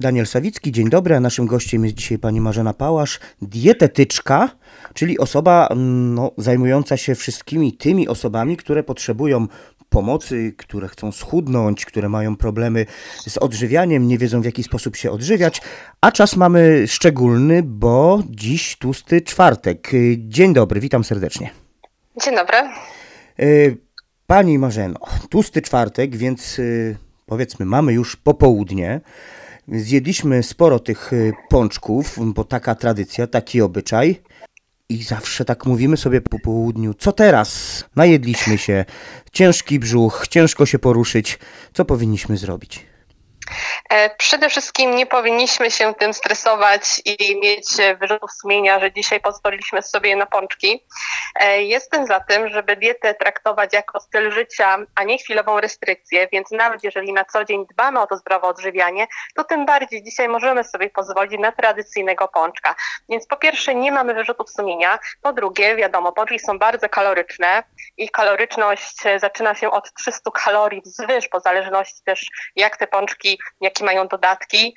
Daniel Sawicki, dzień dobry, a naszym gościem jest dzisiaj pani Marzena Pałasz, dietetyczka, czyli osoba zajmująca się wszystkimi tymi osobami, które potrzebują pomocy, które chcą schudnąć, które mają problemy z odżywianiem, nie wiedzą w jaki sposób się odżywiać, a czas mamy szczególny, bo dziś tłusty czwartek. Dzień dobry, witam serdecznie. Dzień dobry. Pani Marzeno, tłusty czwartek, więc powiedzmy mamy już popołudnie. Zjedliśmy sporo tych pączków, bo taka tradycja, taki obyczaj. I zawsze tak mówimy sobie po południu, co teraz? Najedliśmy się, ciężki brzuch, ciężko się poruszyć. Co powinniśmy zrobić? Przede wszystkim nie powinniśmy się tym stresować i mieć wyrzutów sumienia, że dzisiaj pozwoliliśmy sobie na pączki. Jestem za tym, żeby dietę traktować jako styl życia, a nie chwilową restrykcję, więc nawet jeżeli na co dzień dbamy o to zdrowe odżywianie, to tym bardziej dzisiaj możemy sobie pozwolić na tradycyjnego pączka. Więc po pierwsze nie mamy wyrzutów sumienia, po drugie wiadomo, pączki są bardzo kaloryczne i kaloryczność zaczyna się od 300 kalorii wzwyż, po zależności też jak te pączki, jakie mają dodatki,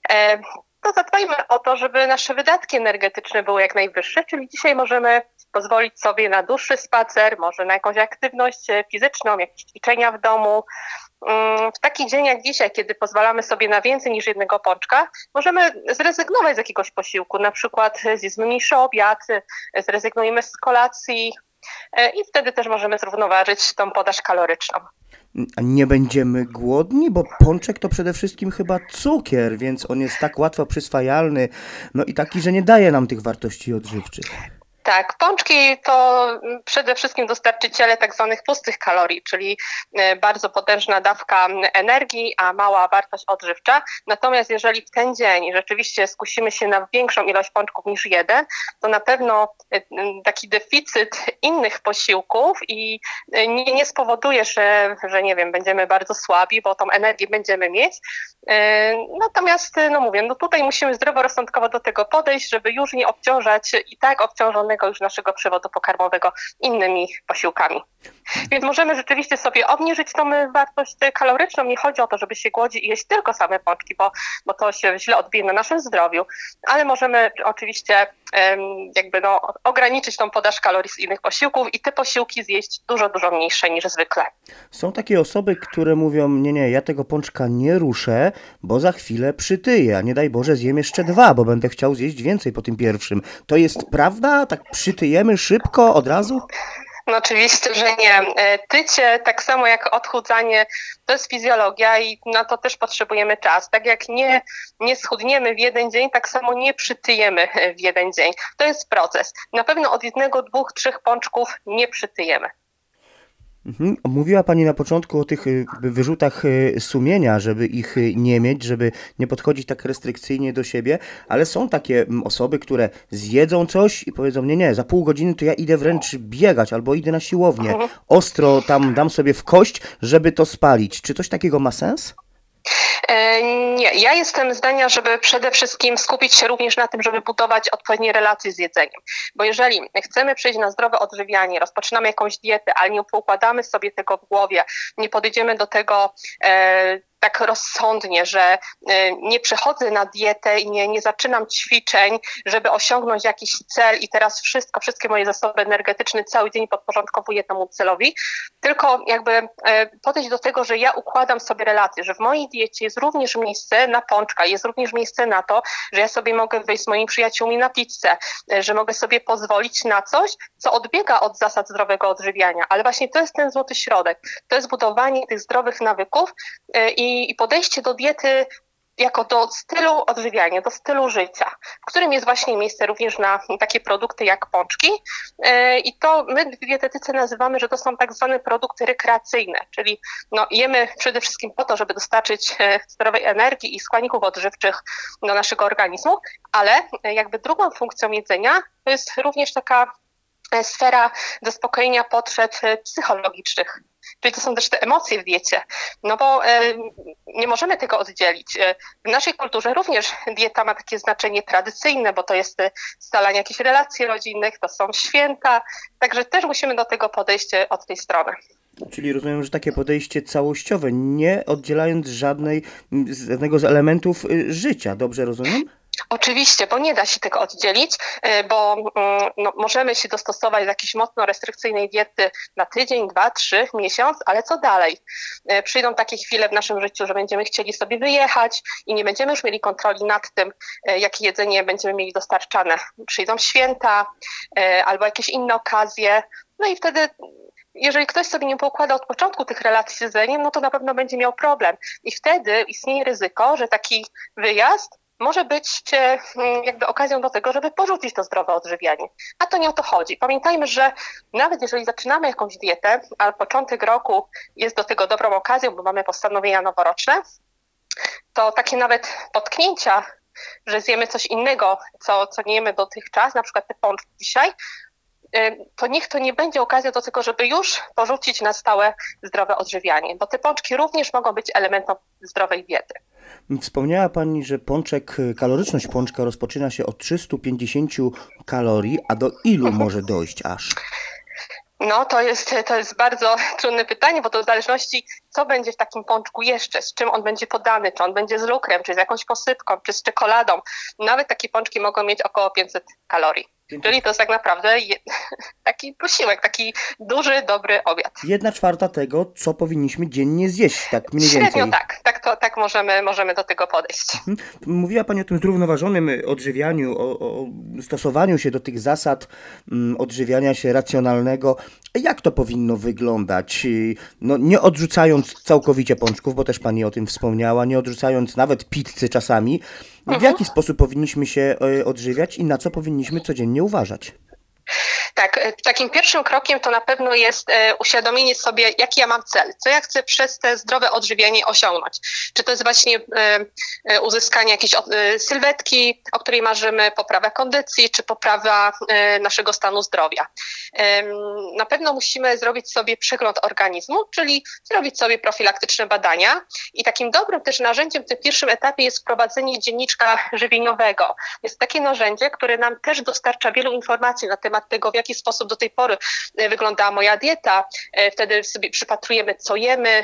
to zadbajmy o to, żeby nasze wydatki energetyczne były jak najwyższe, czyli dzisiaj możemy pozwolić sobie na dłuższy spacer, może na jakąś aktywność fizyczną, jakieś ćwiczenia w domu. W taki dzień jak dzisiaj, kiedy pozwalamy sobie na więcej niż jednego pączka, możemy zrezygnować z jakiegoś posiłku, na przykład zjedzmy mniejszy obiad, zrezygnujemy z kolacji i wtedy też możemy zrównoważyć tą podaż kaloryczną. A nie będziemy głodni, bo pączek to przede wszystkim chyba cukier, więc on jest tak łatwo przyswajalny, no i taki, że nie daje nam tych wartości odżywczych. Tak, pączki to przede wszystkim dostarczyciele tak zwanych pustych kalorii, czyli bardzo potężna dawka energii, a mała wartość odżywcza. Natomiast jeżeli w ten dzień rzeczywiście skusimy się na większą ilość pączków niż jeden, to na pewno taki deficyt innych posiłków i nie spowoduje, że nie wiem, będziemy bardzo słabi, bo tą energię będziemy mieć. Natomiast tutaj musimy zdroworozsądkowo do tego podejść, żeby już nie obciążać i tak obciążonego już naszego przewodu pokarmowego innymi posiłkami. Więc możemy rzeczywiście sobie obniżyć tą wartość kaloryczną. Nie chodzi o to, żeby się głodzić i jeść tylko same pączki, bo to się źle odbije na naszym zdrowiu, ale możemy oczywiście ograniczyć tą podaż kalorii z innych posiłków i te posiłki zjeść dużo, dużo mniejsze niż zwykle. Są takie osoby, które mówią, nie, ja tego pączka nie ruszę, bo za chwilę przytyję, a nie daj Boże zjem jeszcze 2, bo będę chciał zjeść więcej po tym pierwszym. To jest prawda? Tak przytyjemy szybko, od razu? No oczywiście, że nie. Tycie, tak samo jak odchudzanie, to jest fizjologia i na to też potrzebujemy czas. Tak jak nie schudniemy w jeden dzień, tak samo nie przytyjemy w jeden dzień. To jest proces. Na pewno od 1, 2, 3 pączków nie przytyjemy. Mówiła Pani na początku o tych wyrzutach sumienia, żeby ich nie mieć, żeby nie podchodzić tak restrykcyjnie do siebie, ale są takie osoby, które zjedzą coś i powiedzą, nie, za pół godziny to ja idę wręcz biegać albo idę na siłownię, ostro tam dam sobie w kość, żeby to spalić. Czy coś takiego ma sens? Nie, ja jestem zdania, żeby przede wszystkim skupić się również na tym, żeby budować odpowiednie relacje z jedzeniem. Bo jeżeli chcemy przejść na zdrowe odżywianie, rozpoczynamy jakąś dietę, ale nie poukładamy sobie tego w głowie, nie podejdziemy do tego tak rozsądnie, że nie przechodzę na dietę i nie zaczynam ćwiczeń, żeby osiągnąć jakiś cel i teraz wszystkie moje zasoby energetyczne cały dzień podporządkowuję temu celowi, tylko podejść do tego, że ja układam sobie relacje, że w mojej diecie jest również miejsce na pączka, jest również miejsce na to, że ja sobie mogę wyjść z moimi przyjaciółmi na pizzę, że mogę sobie pozwolić na coś, co odbiega od zasad zdrowego odżywiania, ale właśnie to jest ten złoty środek, to jest budowanie tych zdrowych nawyków i podejście do diety jako do stylu odżywiania, do stylu życia, w którym jest właśnie miejsce również na takie produkty jak pączki. I to my w dietetyce nazywamy, że to są tak zwane produkty rekreacyjne, czyli jemy przede wszystkim po to, żeby dostarczyć zdrowej energii i składników odżywczych do naszego organizmu, ale drugą funkcją jedzenia to jest również taka sfera zaspokojenia potrzeb psychologicznych. Czyli to są też te emocje w diecie, bo nie możemy tego oddzielić. W naszej kulturze również dieta ma takie znaczenie tradycyjne, bo to jest scalanie jakichś relacji rodzinnych, to są święta, także też musimy do tego podejść od tej strony. Czyli rozumiem, że takie podejście całościowe, nie oddzielając żadnego z elementów życia. Dobrze rozumiem? Oczywiście, bo nie da się tego oddzielić, bo możemy się dostosować do jakiejś mocno restrykcyjnej diety na tydzień, 2, 3, miesiąc, ale co dalej? Przyjdą takie chwile w naszym życiu, że będziemy chcieli sobie wyjechać i nie będziemy już mieli kontroli nad tym, jakie jedzenie będziemy mieli dostarczane. Przyjdą święta albo jakieś inne okazje, no i wtedy jeżeli ktoś sobie nie poukłada od początku tych relacji z jedzeniem, no to na pewno będzie miał problem. I wtedy istnieje ryzyko, że taki wyjazd może być jakby okazją do tego, żeby porzucić to zdrowe odżywianie. A to nie o to chodzi. Pamiętajmy, że nawet jeżeli zaczynamy jakąś dietę, a początek roku jest do tego dobrą okazją, bo mamy postanowienia noworoczne, to takie nawet potknięcia, że zjemy coś innego, co nie jemy dotychczas, na przykład te pączki dzisiaj, to niech to nie będzie okazja do tego, żeby już porzucić na stałe zdrowe odżywianie, bo te pączki również mogą być elementem zdrowej diety. Wspomniała Pani, że kaloryczność pączka rozpoczyna się od 350 kalorii, a do ilu może dojść aż? No, to jest bardzo trudne pytanie, bo to w zależności, co będzie w takim pączku jeszcze, z czym on będzie podany, czy on będzie z lukrem, czy z jakąś posypką, czy z czekoladą. Nawet takie pączki mogą mieć około 500 kalorii. Czyli to jest tak naprawdę taki posiłek, taki duży, dobry obiad. 1/4 tego, co powinniśmy dziennie zjeść, tak mniej więcej. Średnio tak możemy do tego podejść. Mówiła Pani o tym zrównoważonym odżywianiu, o stosowaniu się do tych zasad odżywiania się racjonalnego. Jak to powinno wyglądać? No, nie odrzucając całkowicie pączków, bo też Pani o tym wspomniała, nie odrzucając nawet pizzy czasami. W jaki sposób powinniśmy się odżywiać i na co powinniśmy codziennie uważać? Tak, takim pierwszym krokiem to na pewno jest uświadomienie sobie, jaki ja mam cel, co ja chcę przez te zdrowe odżywianie osiągnąć. Czy to jest właśnie uzyskanie jakiejś sylwetki, o której marzymy, poprawa kondycji, czy poprawa naszego stanu zdrowia. Na pewno musimy zrobić sobie przegląd organizmu, czyli zrobić sobie profilaktyczne badania i takim dobrym też narzędziem w tym pierwszym etapie jest wprowadzenie dzienniczka żywieniowego. Jest takie narzędzie, które nam też dostarcza wielu informacji na temat tego, w jaki sposób do tej pory wyglądała moja dieta. Wtedy sobie przypatrujemy, co jemy,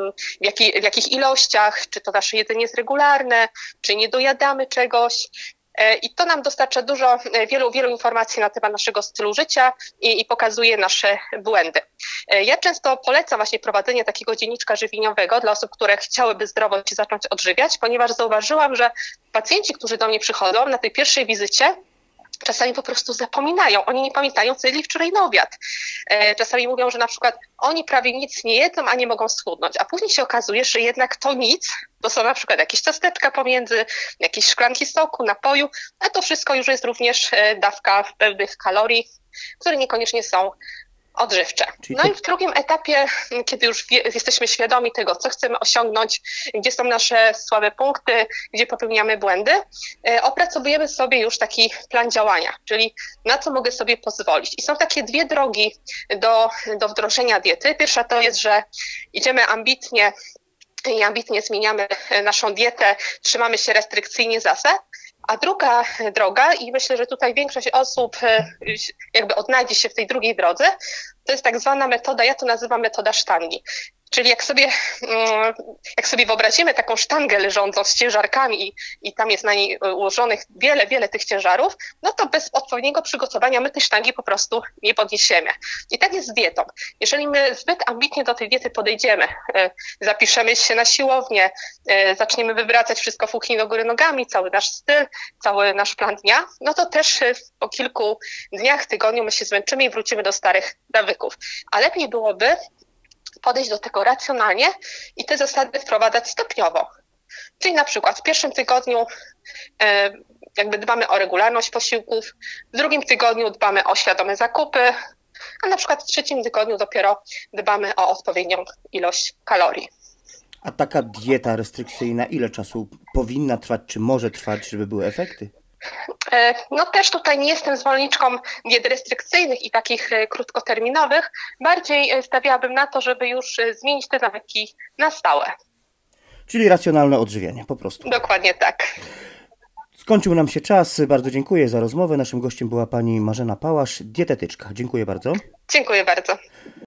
w jakich ilościach, czy to nasze jedzenie jest regularne, czy nie dojadamy czegoś. I to nam dostarcza wielu informacji na temat naszego stylu życia i pokazuje nasze błędy. Ja często polecam właśnie prowadzenie takiego dzienniczka żywieniowego dla osób, które chciałyby zdrowo się zacząć odżywiać, ponieważ zauważyłam, że pacjenci, którzy do mnie przychodzą na tej pierwszej wizycie, czasami po prostu zapominają. Oni nie pamiętają, co jedli wczoraj na obiad. Czasami mówią, że na przykład oni prawie nic nie jedzą, a nie mogą schudnąć. A później się okazuje, że jednak to nic, to są na przykład jakieś ciasteczka pomiędzy, jakieś szklanki soku, napoju, a to wszystko już jest również dawka pełnych kalorii, które niekoniecznie są odżywcze. No i w drugim etapie, kiedy już jesteśmy świadomi tego, co chcemy osiągnąć, gdzie są nasze słabe punkty, gdzie popełniamy błędy, opracowujemy sobie już taki plan działania, czyli na co mogę sobie pozwolić. I są takie dwie drogi do wdrożenia diety. Pierwsza to jest, że idziemy ambitnie i ambitnie zmieniamy naszą dietę, trzymamy się restrykcyjnie zasad. A druga droga, i myślę, że tutaj większość osób jakby odnajdzie się w tej drugiej drodze, to jest tak zwana metoda, ja to nazywam metoda sztangi. Czyli jak sobie wyobrazimy taką sztangę leżącą z ciężarkami i tam jest na niej ułożonych wiele tych ciężarów, no to bez odpowiedniego przygotowania my tej sztangi po prostu nie podniesiemy. I tak jest z dietą. Jeżeli my zbyt ambitnie do tej diety podejdziemy, zapiszemy się na siłownię, zaczniemy wywracać wszystko fuchni do góry nogami, cały nasz styl, cały nasz plan dnia, no to też po kilku dniach, tygodniu my się zmęczymy i wrócimy do starych nawyków. A lepiej byłoby podejść do tego racjonalnie i te zasady wprowadzać stopniowo. Czyli na przykład w pierwszym tygodniu jakby dbamy o regularność posiłków, w drugim tygodniu dbamy o świadome zakupy, a na przykład w trzecim tygodniu dopiero dbamy o odpowiednią ilość kalorii. A taka dieta restrykcyjna ile czasu powinna trwać, czy może trwać, żeby były efekty? No też tutaj nie jestem zwolenniczką diet restrykcyjnych i takich krótkoterminowych. Bardziej stawiałabym na to, żeby już zmienić te nawyki na stałe. Czyli racjonalne odżywianie, po prostu. Dokładnie tak. Skończył nam się czas. Bardzo dziękuję za rozmowę. Naszym gościem była pani Marzena Pałasz, dietetyczka. Dziękuję bardzo. Dziękuję bardzo.